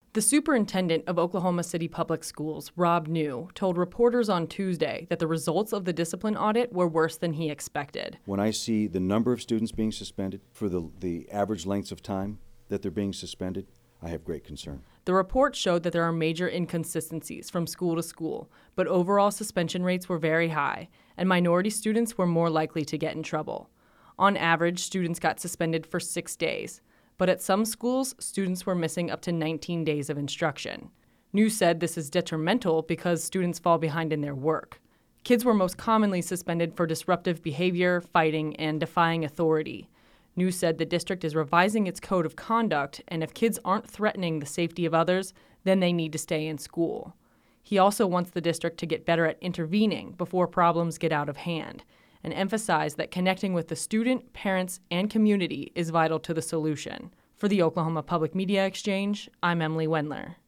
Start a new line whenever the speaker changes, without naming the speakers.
The superintendent of Oklahoma City Public Schools, Rob New, told reporters on Tuesday that the results of the discipline audit were worse than he expected.
When I see the number of students being suspended for the average lengths of time that they're being suspended, I have great concern.
The report showed that there are major inconsistencies from school to school, but overall suspension rates were very high, and minority students were more likely to get in trouble. On average, students got suspended for 6 days. But at some schools, students were missing up to 19 days of instruction. New said this is detrimental because students fall behind in their work. Kids were most commonly suspended for disruptive behavior, fighting, and defying authority. New said the district is revising its code of conduct, and if kids aren't threatening the safety of others, then they need to stay in school. He also wants the district to get better at intervening before problems get out of hand, and emphasized that connecting with the student, parents, and community is vital to the solution. For the Oklahoma Public Media Exchange, I'm Emily Wendler.